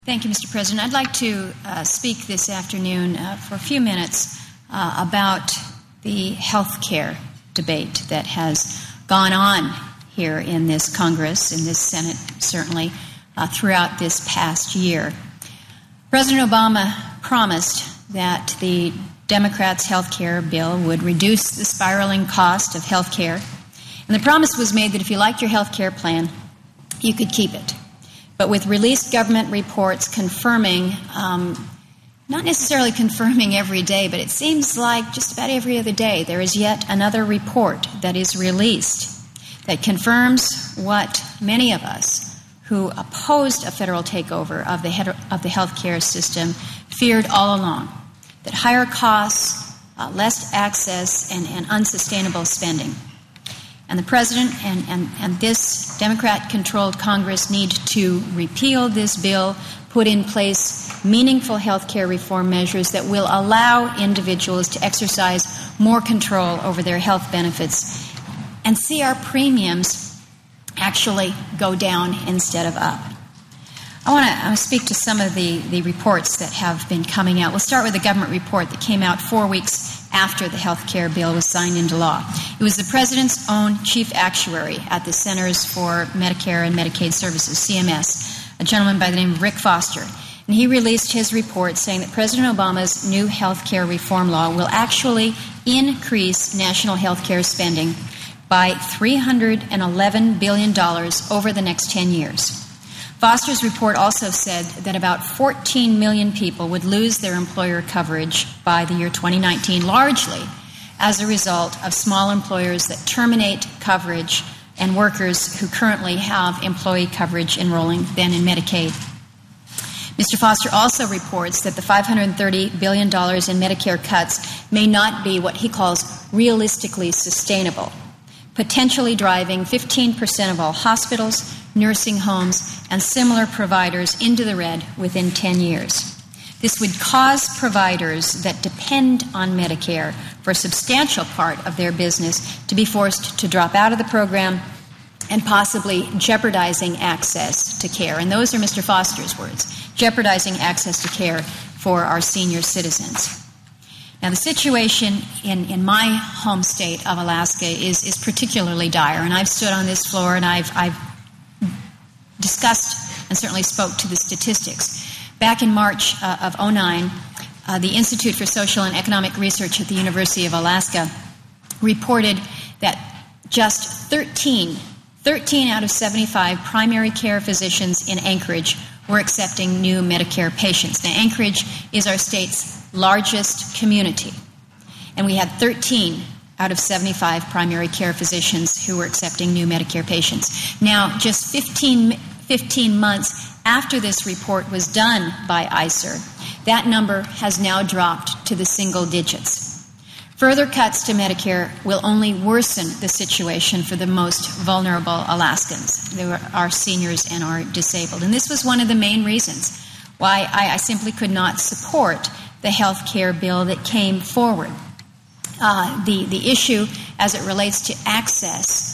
Thank you, Mr. President. I'd like to speak this afternoon for a few minutes about the health care debate that has gone on here in this Congress, in this Senate, certainly, throughout this past year. President Obama promised that the Democrats' health care bill would reduce the spiraling cost of health care, and the promise was made that if you liked your health care plan, you could keep it. But with released government reports confirming, not necessarily confirming every day, but it seems like just about every other day there is yet another report that is released that confirms what many of us who opposed a federal takeover of the health care system feared all along, that higher costs, less access, and unsustainable spending. And the President and this Democrat-controlled Congress need to repeal this bill, put in place meaningful health care reform measures that will allow individuals to exercise more control over their health benefits and see our premiums actually go down instead of up. I want to speak to some of the reports that have been coming out. We'll start with the government report that came out 4 weeks after the health care bill was signed into law. It was the President's own chief actuary at the Centers for Medicare and Medicaid Services, CMS, a gentleman by the name of Rick Foster. And he released his report saying that President Obama's new health care reform law will actually increase national health care spending by $311 billion over the next 10 years. Foster's report also said that about 14 million people would lose their employer coverage by the year 2019, largely as a result of small employers that terminate coverage and workers who currently have employee coverage enrolling then in Medicaid. Mr. Foster also reports that the $530 billion in Medicare cuts may not be what he calls realistically sustainable, potentially driving 15% of all hospitals, nursing homes, and similar providers into the red within 10 years. This would cause providers that depend on Medicare for a substantial part of their business to be forced to drop out of the program and possibly jeopardizing access to care. And those are Mr. Foster's words, jeopardizing access to care for our senior citizens. Now, the situation in my home state of Alaska is particularly dire, and I've stood on this floor and I've discussed and certainly spoke to the statistics. Back in March of 2009, the Institute for Social and Economic Research at the University of Alaska reported that just 13 out of 75 primary care physicians in Anchorage were accepting new Medicare patients. Now, Anchorage is our state's largest community, and we had 13 out of 75 primary care physicians who were accepting new Medicare patients. Now, just 15 months after this report was done by ICER, that number has now dropped to the single digits. Further cuts to Medicare will only worsen the situation for the most vulnerable Alaskans, our seniors and our disabled. And this was one of the main reasons why I simply could not support the health care bill that came forward. The issue as it relates to access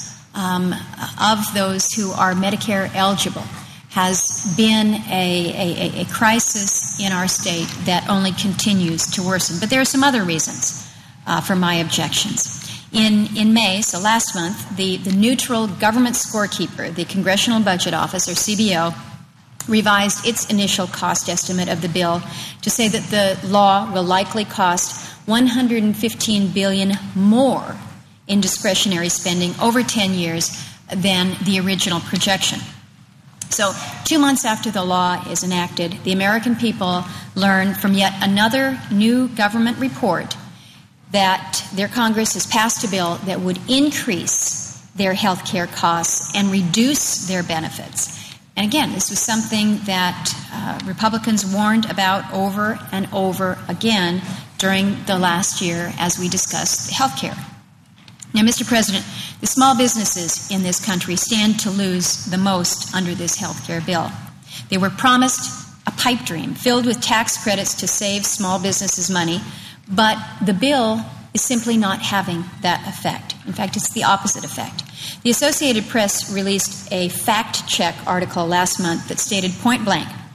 of those who are Medicare eligible has been a crisis in our state that only continues to worsen. But there are some other reasons for my objections. In May, so last month, the neutral government scorekeeper, the Congressional Budget Office, or CBO, revised its initial cost estimate of the bill to say that the law will likely cost $115 billion more in discretionary spending over 10 years than the original projection. So 2 months after the law is enacted, the American people learn from yet another new government report that their Congress has passed a bill that would increase their health care costs and reduce their benefits. And again, this was something that Republicans warned about over and over again during the last year as we discussed health care. Now, Mr. President, the small businesses in this country stand to lose the most under this health care bill. They were promised a pipe dream filled with tax credits to save small businesses money, but the bill is simply not having that effect. In fact, it's the opposite effect. The Associated Press released a fact-check article last month that stated point blank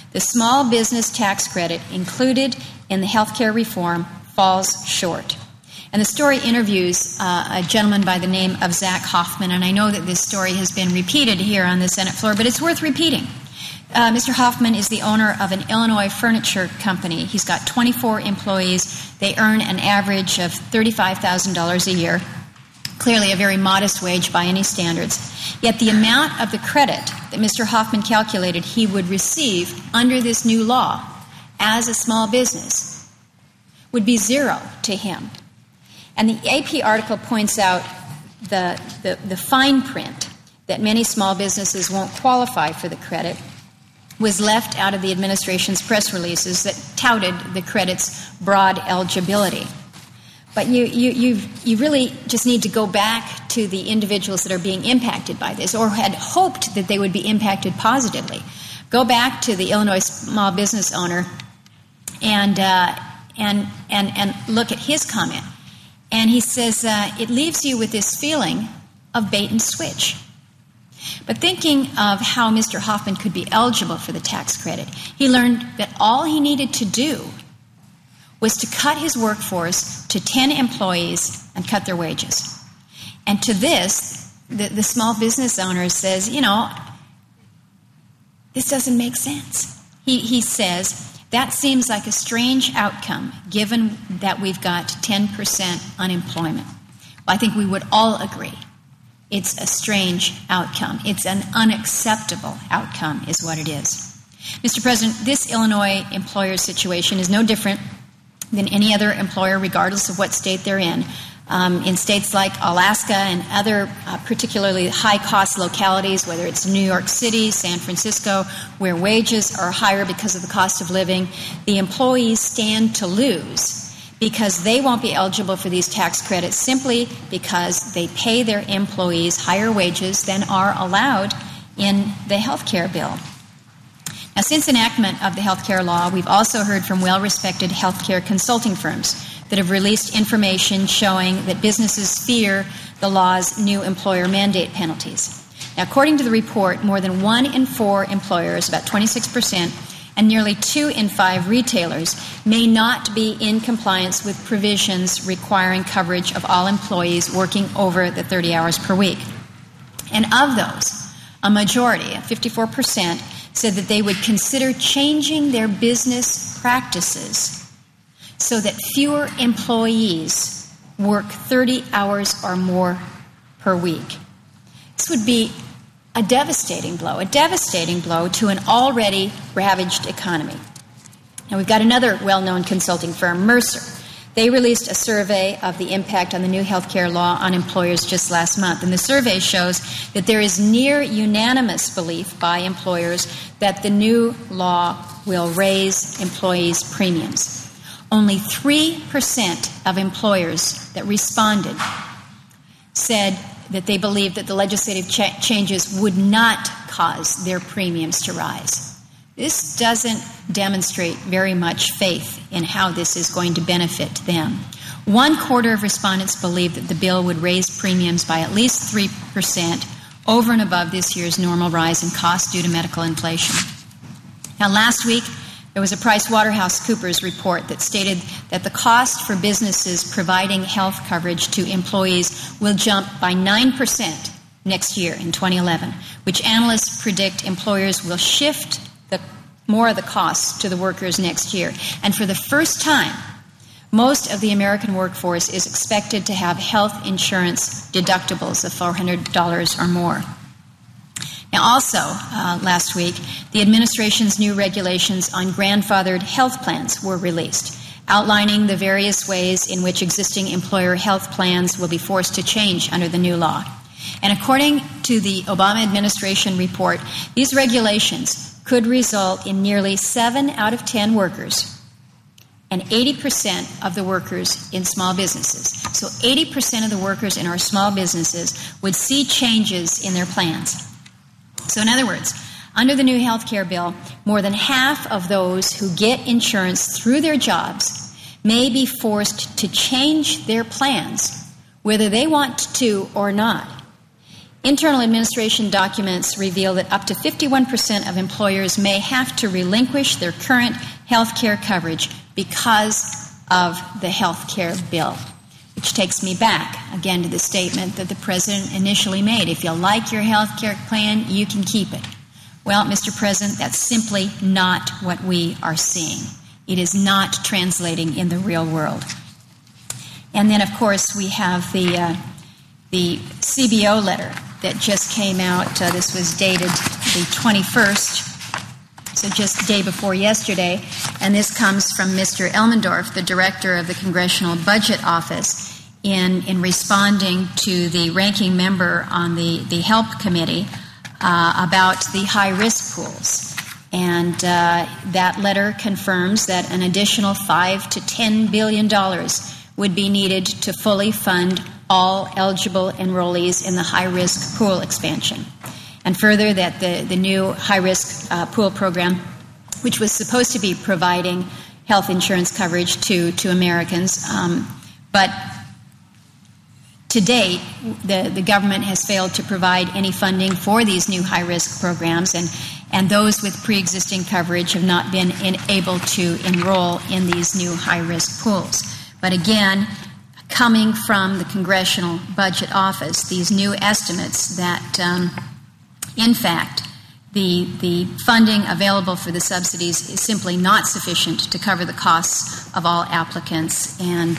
the small business tax credit included in the health care reform falls short. And the story interviews a gentleman by the name of Zach Hoffman, and I know that this story has been repeated here on the Senate floor, but it's worth repeating. Mr. Hoffman is the owner of an Illinois furniture company. He's got 24 employees. They earn an average of $35,000 a year, clearly a very modest wage by any standards. Yet the amount of the credit that Mr. Hoffman calculated he would receive under this new law as a small business would be zero to him. And the AP article points out the fine print that many small businesses won't qualify for the credit was left out of the administration's press releases that touted the credit's broad eligibility. But you really just need to go back to the individuals that are being impacted by this, or had hoped that they would be impacted positively. Go back to the Illinois small business owner and look at his comment. And he says, it leaves you with this feeling of bait and switch. But thinking of how Mr. Hoffman could be eligible for the tax credit, he learned that all he needed to do was to cut his workforce to 10 employees and cut their wages. And to this, the small business owner says, this doesn't make sense. He says, that seems like a strange outcome given that we've got 10% unemployment. Well, I think we would all agree it's a strange outcome. It's an unacceptable outcome is what it is. Mr. President, this Illinois employer situation is no different than any other employer, regardless of what state they're in. In states like Alaska and other particularly high-cost localities, whether it's New York City, San Francisco, where wages are higher because of the cost of living, the employees stand to lose because they won't be eligible for these tax credits simply because they pay their employees higher wages than are allowed in the health care bill. Now, since enactment of the health care law, we've also heard from well-respected health care consulting firms that have released information showing that businesses fear the law's new employer mandate penalties. Now, according to the report, more than 1 in 4 employers, about 26%, and nearly 2 in 5 retailers may not be in compliance with provisions requiring coverage of all employees working over the 30 hours per week. And of those, a majority, 54%, said that they would consider changing their business practices so that fewer employees work 30 hours or more per week. This would be a devastating blow to an already ravaged economy. Now, we've got another well-known consulting firm, Mercer. They released a survey of the impact on the new health care law on employers just last month, and the survey shows that there is near unanimous belief by employers that the new law will raise employees' premiums. Only 3% of employers that responded said that they believed that the legislative changes would not cause their premiums to rise. This doesn't demonstrate very much faith in how this is going to benefit them. 1/4 of respondents believe that the bill would raise premiums by at least 3% over and above this year's normal rise in costs due to medical inflation. Now, last week, there was a PricewaterhouseCoopers report that stated that the cost for businesses providing health coverage to employees will jump by 9% next year in 2011, which analysts predict employers will shift more of the costs to the workers next year. And for the first time, most of the American workforce is expected to have health insurance deductibles of $400 or more. Now, also, last week, the administration's new regulations on grandfathered health plans were released, outlining the various ways in which existing employer health plans will be forced to change under the new law. And according to the Obama administration report, these regulations could result in nearly 7 out of 10 workers and 80% of the workers in small businesses. So 80% of the workers in our small businesses would see changes in their plans. So in other words, under the new health care bill, more than half of those who get insurance through their jobs may be forced to change their plans, whether they want to or not. Internal administration documents reveal that up to 51% of employers may have to relinquish their current health care coverage because of the health care bill, which takes me back again to the statement that the President initially made. If you like your health care plan, you can keep it. Well, Mr. President, that's simply not what we are seeing. It is not translating in the real world. And then, of course, we have the CBO letter that just came out. This was dated the 21st, so just the day before yesterday. And this comes from Mr. Elmendorf, the director of the Congressional Budget Office, in responding to the ranking member on the HELP committee about the high-risk pools. And that letter confirms that an additional $5 to $10 billion would be needed to fully fund all eligible enrollees in the high-risk pool expansion. And further, that the new high-risk pool program, which was supposed to be providing health insurance coverage to Americans, but to date, the government has failed to provide any funding for these new high-risk programs, and those with pre-existing coverage have not been able to enroll in these new high-risk pools. But again, coming from the Congressional Budget Office, these new estimates that, in fact, the funding available for the subsidies is simply not sufficient to cover the costs of all applicants, and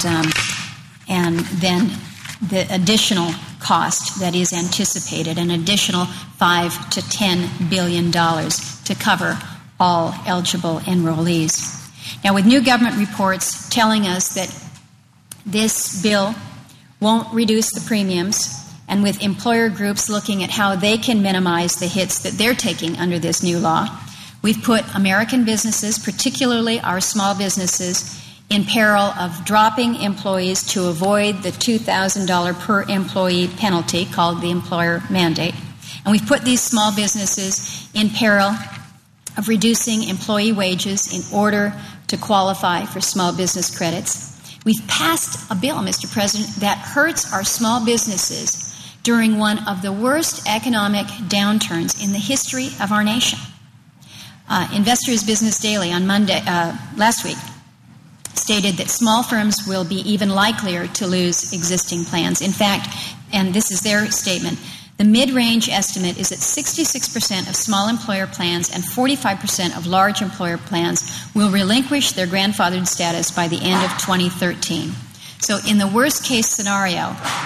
then the additional cost that is anticipated, an additional $5 to $10 billion to cover all eligible enrollees. Now, with new government reports telling us that this bill won't reduce the premiums, and with employer groups looking at how they can minimize the hits that they're taking under this new law, we've put American businesses, particularly our small businesses, in peril of dropping employees to avoid the $2,000 per employee penalty called the employer mandate. And we've put these small businesses in peril of reducing employee wages in order to qualify for small business credits. We've passed a bill, Mr. President, that hurts our small businesses during one of the worst economic downturns in the history of our nation. Investors Business Daily on Monday, last week, stated that small firms will be even likelier to lose existing plans. In fact, and this is their statement, the mid-range estimate is that 66% of small employer plans and 45% of large employer plans will relinquish their grandfathered status by the end of 2013. So in the worst-case scenario,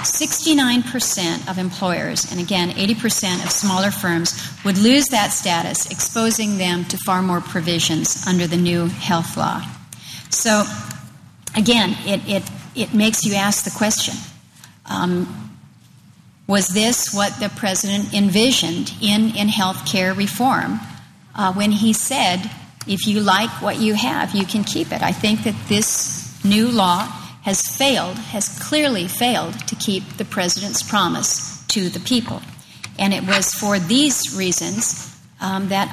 69% of employers, and again, 80% of smaller firms, would lose that status, exposing them to far more provisions under the new health law. So, again, it makes you ask the question, was this what the President envisioned in health care reform when he said, if you like what you have, you can keep it? I think that this new law has clearly failed to keep the President's promise to the people. And it was for these reasons that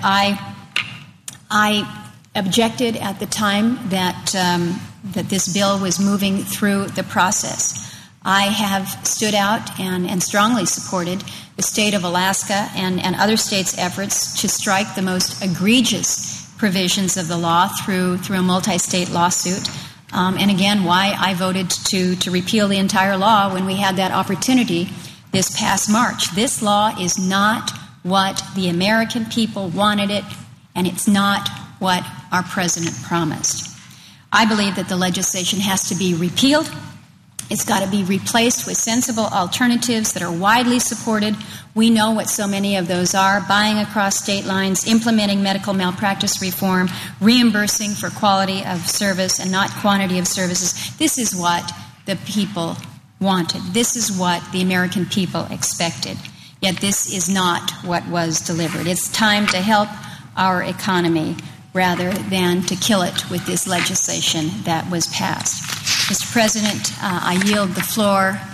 I objected at the time that this bill was moving through the process. I have stood out and strongly supported the state of Alaska and other states' efforts to strike the most egregious provisions of the law through a multi-state lawsuit. And again, why I voted to repeal the entire law when we had that opportunity this past March. This law is not what the American people wanted it, and it's not what our President promised. I believe that the legislation has to be repealed. It's got to be replaced with sensible alternatives that are widely supported. We know what so many of those are: buying across state lines, implementing medical malpractice reform, reimbursing for quality of service and not quantity of services. This is what the people wanted. This is what the American people expected. Yet this is not what was delivered. It's time to help our economy rather than to kill it with this legislation that was passed. Mr. President, I yield the floor